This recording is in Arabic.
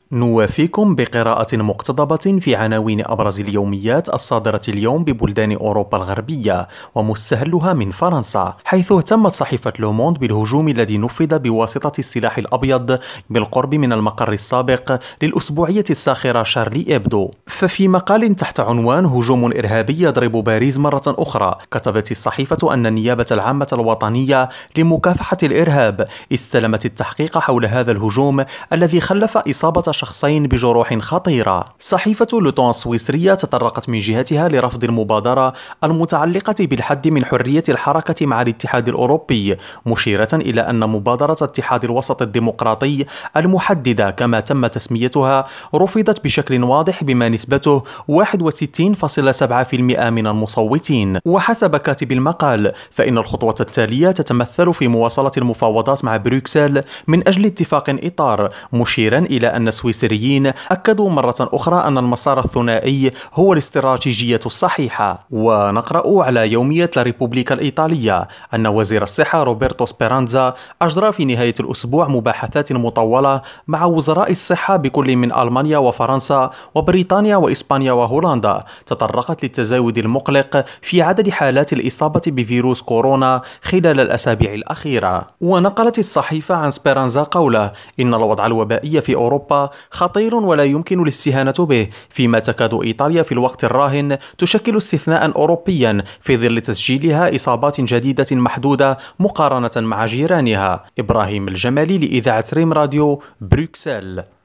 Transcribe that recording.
نوافيكم بقراءة مقتضبة في عناوين أبرز اليوميات الصادرة اليوم ببلدان أوروبا الغربية ومستهلها من فرنسا، حيث اهتمت صحيفة لوموند بالهجوم الذي نفذ بواسطة السلاح الأبيض بالقرب من المقر السابق للأسبوعية الساخرة شارلي إبدو. ففي مقال تحت عنوان هجوم إرهابي يضرب باريس مرة أخرى، كتبت الصحيفة أن النيابة العامة الوطنية لمكافحة الإرهاب استلمت التحقيق حول هذا الهجوم الذي خلف إصابة شخصين بجروح خطيرة. صحيفة لوتون السويسرية تطرقت من جهتها لرفض المبادرة المتعلقة بالحد من حرية الحركة مع الاتحاد الأوروبي، مشيرة إلى أن مبادرة اتحاد الوسط الديمقراطي المحددة كما تم تسميتها رفضت بشكل واضح بما نسبته 61.7% من المصوتين. وحسب كاتب المقال فإن الخطوة التالية تتمثل في مواصلة المفاوضات مع بروكسل من أجل اتفاق إطار، مشيرا إلى أن السويسريين أكدوا مرة أخرى أن المسار الثنائي هو الاستراتيجية الصحيحة. ونقرأ على يومية لا ريبوبليكا الإيطالية أن وزير الصحة روبرتو سبيرانزا أجرى في نهاية الأسبوع مباحثات مطولة مع وزراء الصحة بكل من ألمانيا وفرنسا وبريطانيا وإسبانيا وهولندا، تطرقت للتزايد المقلق في عدد حالات الإصابة بفيروس كورونا خلال الأسابيع الأخيرة. ونقلت الصحيفة عن سبيرانزا قوله: إن الوضع الوبائي في أوروبا خطير ولا يمكن الاستهانة به، فيما تكاد إيطاليا في الوقت الراهن تشكل استثناء أوروبيا في ظل تسجيلها إصابات جديدة محدودة مقارنة مع جيرانها. إبراهيم الجمالي لإذاعة ريم راديو، بروكسل.